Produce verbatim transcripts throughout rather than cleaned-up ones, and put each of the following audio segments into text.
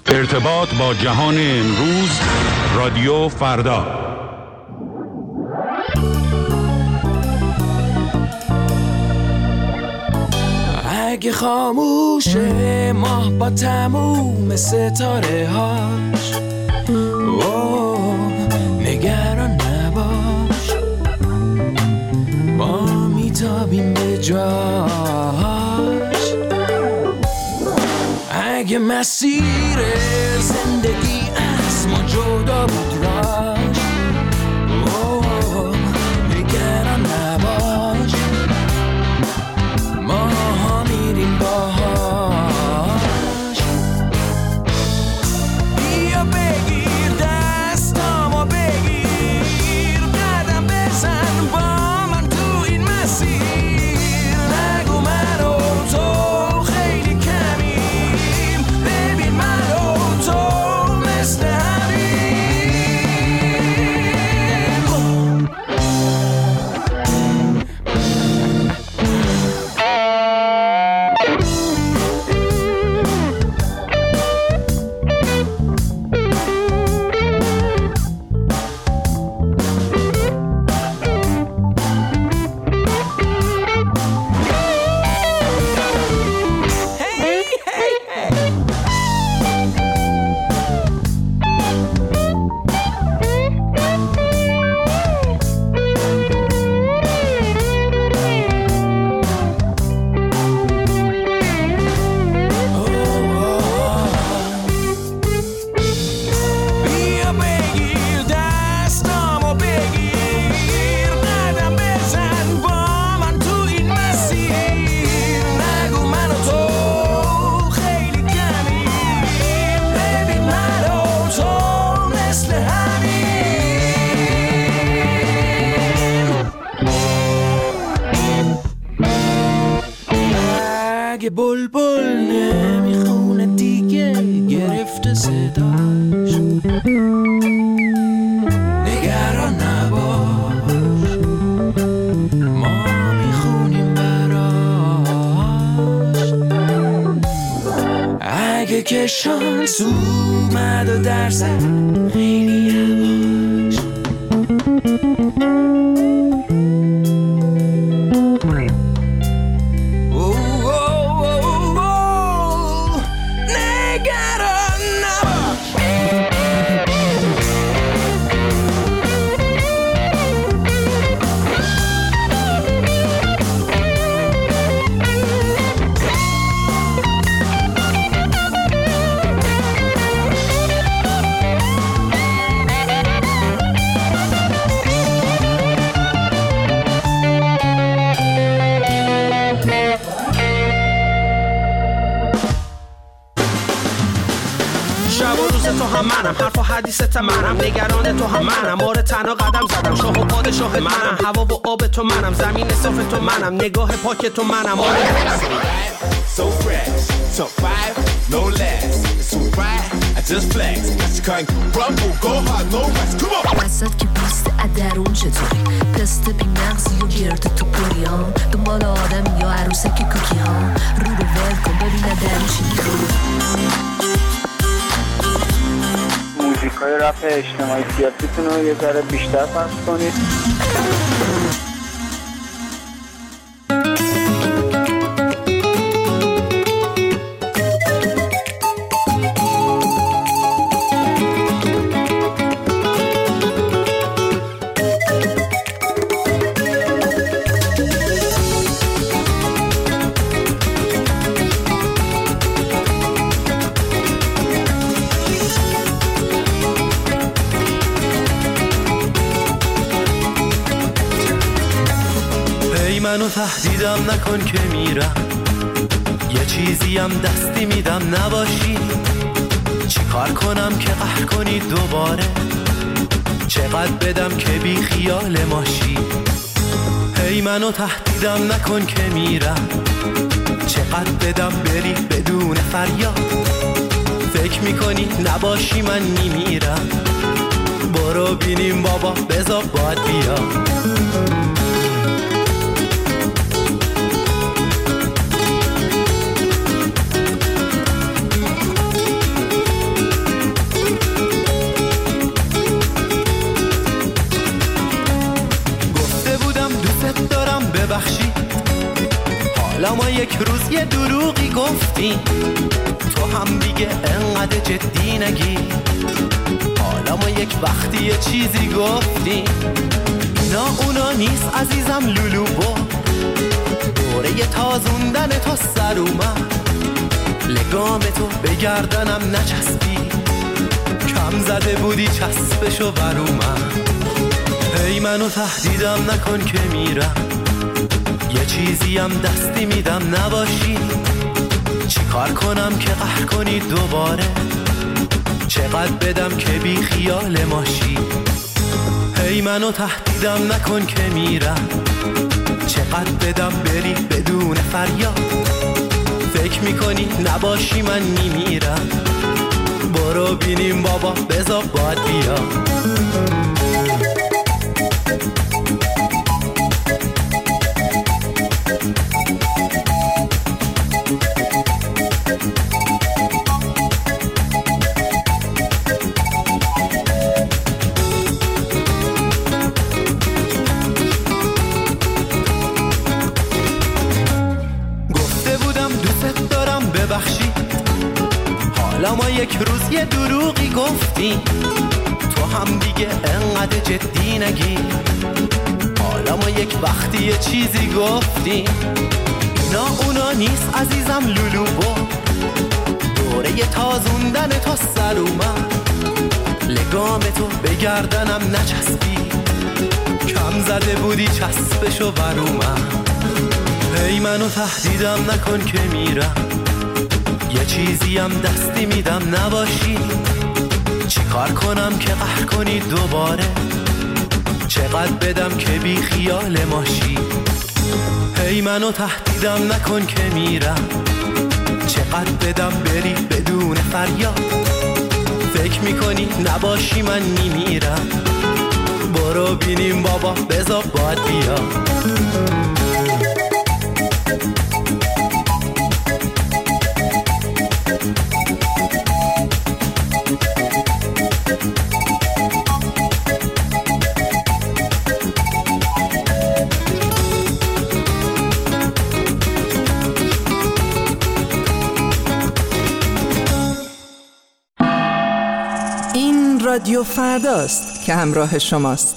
ارتباط با جهان امروز، رادیو فردا. اگه خاموشه ماه با تموم ستاره هاش، اوه نگران نباش، ما میتابیم به جاش. اگه مسیر زندگی از ما جدا بود راش، اوه نگران نباش، ما میریم باهاش. بیا بگیر دستامو بگیر، قدم بزن با من تو این مسیر. نگو من و تو خیلی کمیم، ببین من و تو مثل بلبل نمیخونه دیگه گرفته صداش. نگران نباش، ما میخونیم براش. اگه که شانس اومد و در زد خیلی یواش. منم حرف و حدیثت منم، نگران تو هم منم، آره تنها قدم زدم، شاه و پادشاه منم، هوا و آب تو منم، زمین صاف تو منم، نگاه پاک تو منم، آره so fresh, so five, no less, so right, I just flex, I just can't rumble, go hard, no rest, come on. وسط که بیست ادرون چطوری، پست بی مغزی و گرد تو پریان، دنبال آدم یا عروسک کوکی ها، رو رو ول کن ببینه درش میخوری. موزیکای رپ اجتماعی سیاسیتون رو یه ذره بیشتر پخش کنید. منو تهدیدم نکن که میرم، یه چیزیم دستی میدم نباشی. چی کار کنم که قهر کنی دوباره، چقدر بدم که بی خیال ماشی. هی منو تهدیدم نکن که میرم، چقدر بدم بری بدون فریاد. فکر میکنی نباشی من میمیرم، برو بینیم بابا بذار باید بیا. یک روز یه دروغی گفتی، تو هم دیگه انقدر جدی نگی. حالا ما یک وقتی یه چیزی گفتی، اینا اونا نیست عزیزم لولو با دوره یه تازوندن تو سر اومد. لگام تو به گردنم نچسبی، کم زده بودی چسبشو بر اومد. هی منو تهدیدم نکن که میرم، یه چیزیم دستی میدم نباشی. چی کار کنم که قهر کنی دوباره، چقدر بدم که بی خیال ماشی. هی منو تهدیدم نکن که میرم، چقدر بدم بری بدون فریاد. فکر میکنی نباشی من میمیرم، برو بینیم بابا بذار باد بیا. حالا ما یک روز یه دروغی گفتی، تو هم دیگه انقدر جدی نگی. حالا ما یک وقتی یه چیزی گفتی، اینا اونا نیست عزیزم لولو با دوره یه تازوندن تو سر اومد. لگام تو به گردنم نچسبی، کم زده بودی چسبشو بر اومد. هی منو تهدیدم نکن که میرم، یه چیزیم دستی میدم نباشی. چی کار کنم که قهر کنی دوباره، چقدر بدم که بی خیال ماشی. هی منو تهدیدم نکن که میرم، چقدر بدم بری بدون فریاد. فکر میکنی نباشی من میمیرم، برو بینیم بابا بذار باد بیا. رادیو فرداست که همراه شماست.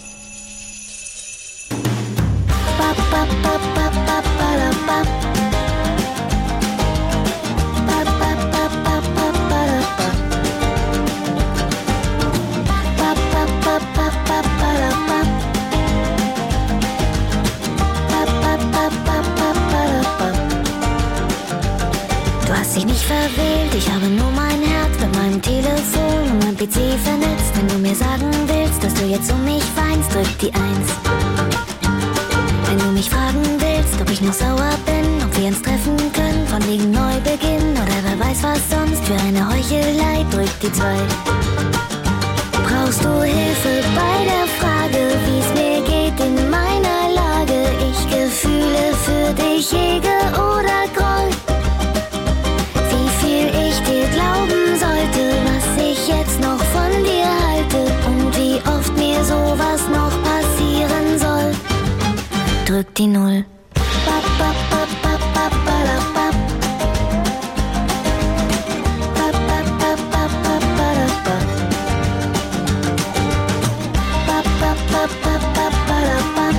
Du hast dich nicht verwählt, ich habe nur mein Herz bei meinem Telefon und mein P C vernetzt. Wenn du mir sagen willst, dass du jetzt um mich weinst, drück die Eins. Wenn du mich fragen willst, ob ich noch sauer bin, ob wir uns treffen können, von wegen Neubeginn oder wer weiß was sonst für eine Heuchelei, drück die Zwei. Brauchst du Hilfe bei der Frage, wie's mir geht in meiner Lage? Ich Gefühle für dich hege oder Groll? Wie viel ich dir glauben sollte, was ich jetzt noch von dir halte und wie oft mir sowas noch passieren soll. Drück die Null. Bap, bap, bap, bap, bap, bap, bap. Bap, bap, bap, bap, bap, bap, bap. Bap, bap, bap, bap, bap, bap, bap.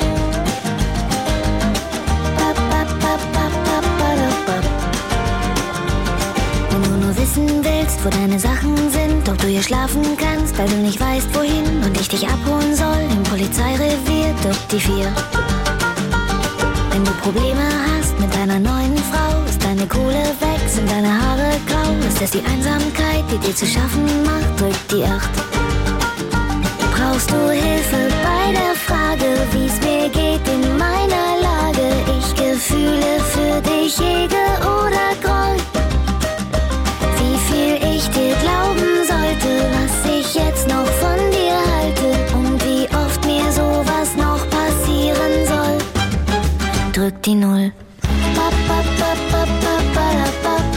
Bap, bap, bap, bap, bap, bap, bap. Wenn du nur wissen willst, wo deine Sachen sind, ob du hier schlafen kannst, weil du nicht weißt wohin und ich dich abholen soll im Polizeirevier, drück die Vier. Wenn du Probleme hast mit deiner neuen Frau, ist deine Kohle weg, sind deine Haare grau, ist es die Einsamkeit, die dir zu schaffen macht, drück die Acht. Brauchst du Hilfe bei der Frage, wie's mir geht in meiner Lage? Ich Gefühle für dich hege oder Groll? Wie viel ich dir glauben sollte, was ich jetzt noch von dir halte und wie oft mir sowas noch passieren soll. Drück die Null. Bap, bap, bap, bap, bap, bap, bap.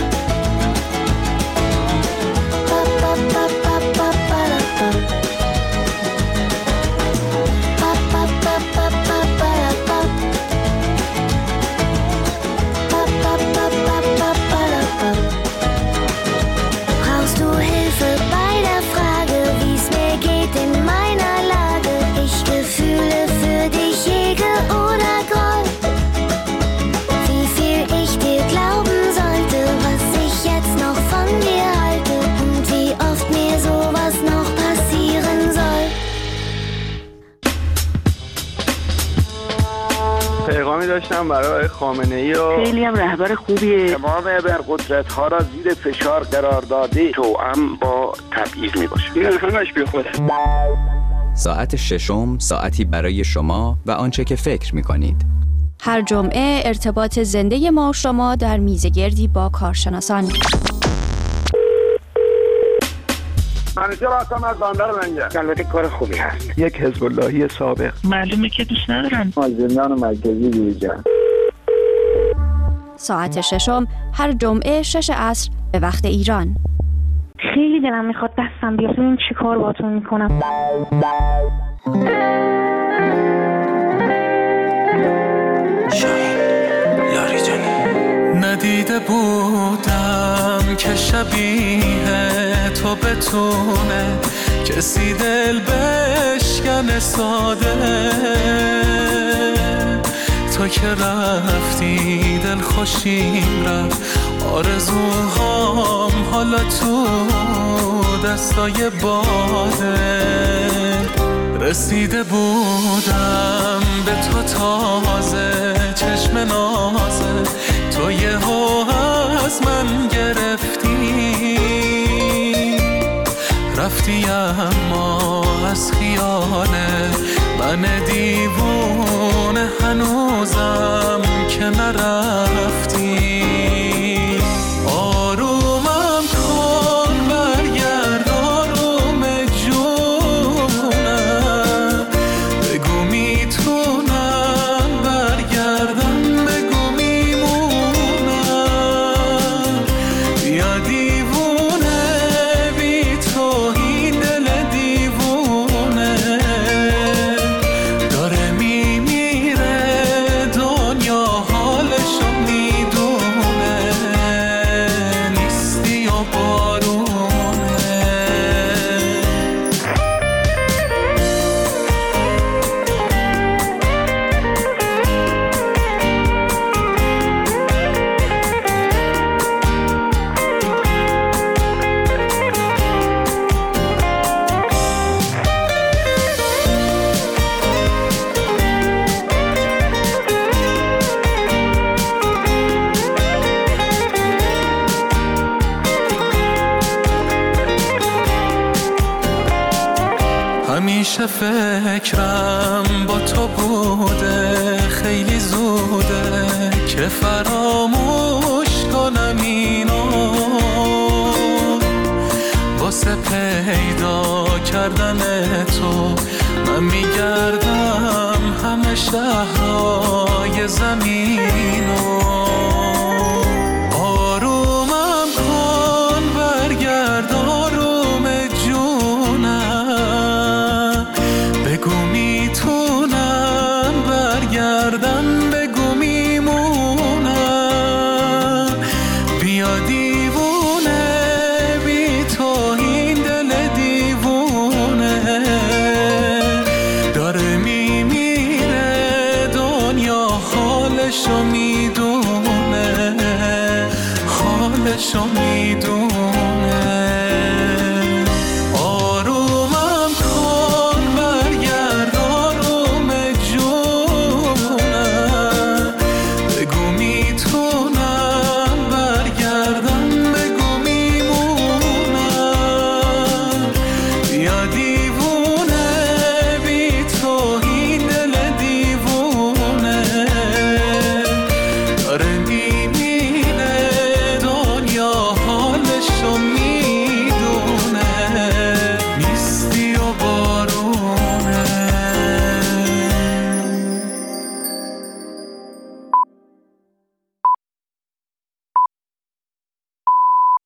Bap, bap, bap, bap, bap, bap, bap. Bap, bap, bap, bap, bap, bap, bap. داشتم برای خامنه‌ای و خیلی هم رهبر خوبیه. تمام ابرقدرت ها را زیر فشار قرار داده، توأم با تبعیض میباشه. این همش بی خوده. ساعت ششم، ساعتی برای شما و آنچه که فکر میکنید. هر جمعه ارتباط زنده ما و شما در میزگردی با کارشناسان. منیجر هستم از بندر منجر. البته کار خوبی هست. یک حزب اللهی سابق. معلومه که دوست ندارن. زندان مرکزی دیجا. ساعت ششم هر جمعه شش عصر به وقت ایران. خیلی دلم میخواد دستم بیاد ببینم چی کار باهاتون میکنم. شاهین لاری جانی. ندیده بودم که شبیه تو بتونه کسی دل بشکن ساده. تو که رفتی دل خوشیم رفت، آرزوهام حالا تو دستای باده. رسیده بودم به تو تازه، چشم نازه تو یهو از من گرفتی. رفتی اما از خیاله من دیوونه هنوزم که نرفتی. آرومم کن برگرد آروم جونم، بگو میتونم برگردم، بگو میمونم. بیا دیوونه بی تو این دل دیوونه داره میمیره، دنیا حالشو میدونه، نیستی و بارونه. همیشه فکرم با تو بوده، خیلی زوده که فراموش کنم اینو. واسه پیدا کردن تو من میگردم همه شهرهای زمینو. آرومم کن برگرد آروم جونم، بگو میتونم برگردم، بگو میمونم. بیا دیوونه بی تو این دل دیوونه داره میمیره، دنیا حالشو میدونه، حالشو میدونه.